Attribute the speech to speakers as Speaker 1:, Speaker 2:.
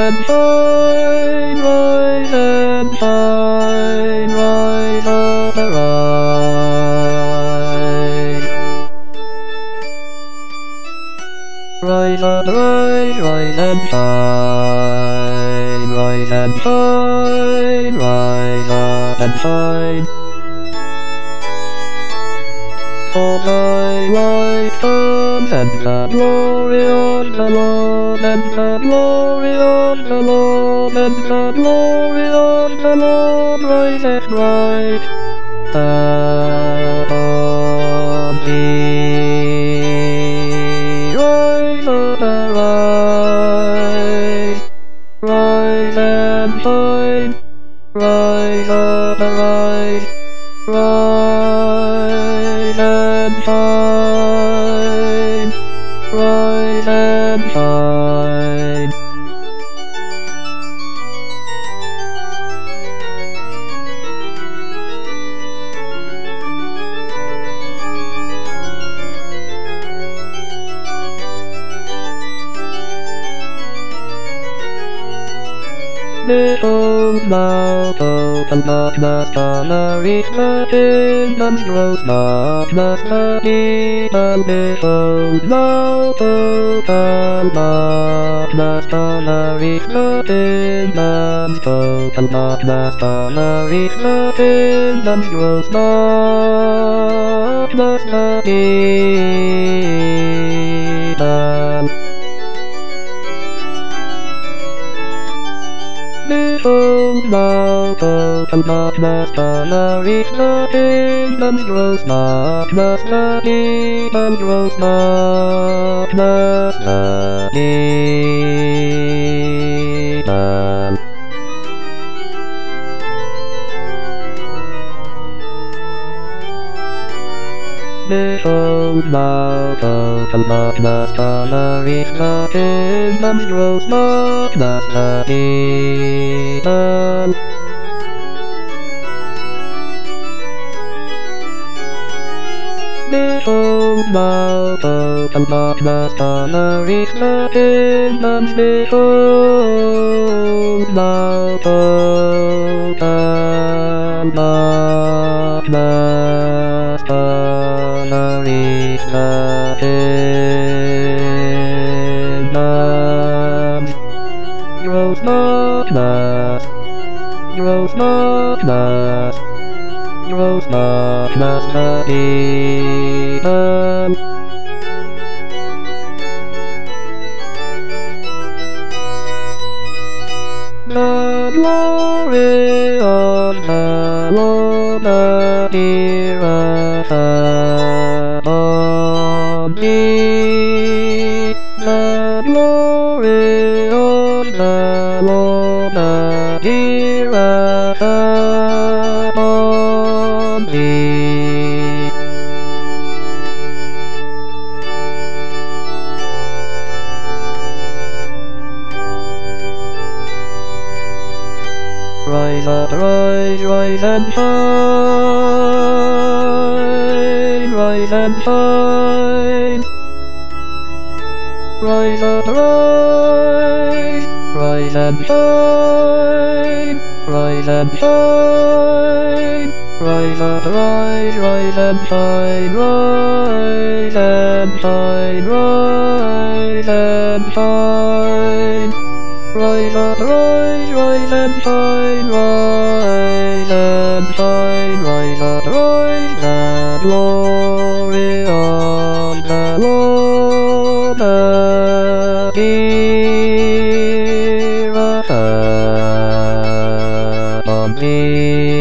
Speaker 1: and shine, rise and shine, rise up and rise. Rise up, rise and shine, rise and shine, rise up and shine. For thy light comes, and the glory of the Lord, and the glory of the Lord, and the glory of the Lord riseth bright upon thee. Rise up, arise, rise and shine, rise up, arise, rise and shine, rise and shine. Behold, thou open not the stars, the kingdoms grows not the kingdom. Behold, thou open not the stars, the kingdoms open not the stars, the kingdoms grows not the kingdom. Behold, thou open not the stars, the kingdoms grows not the kingdom grows not the kingdom. Behold, thou open not the stars, the kingdoms grows not the kingdom. Behold, thou open not the stars, the kingdoms. Behold, thou open not the stars, the kingdoms. Grows not the, grows not the, grows not the kingdom. The glory of the Lord appeareth upon thee. The glory of the Lord appeareth upon thee. Rise up, rise and shine, rise and shine. Rise up, rise and shine, rise and shine. Rise up, rise and shine, rise and shine, rise and shine. Rise up, rise and shine, rise and shine, rise up, rise. The glory of the Lord appeareth upon thee.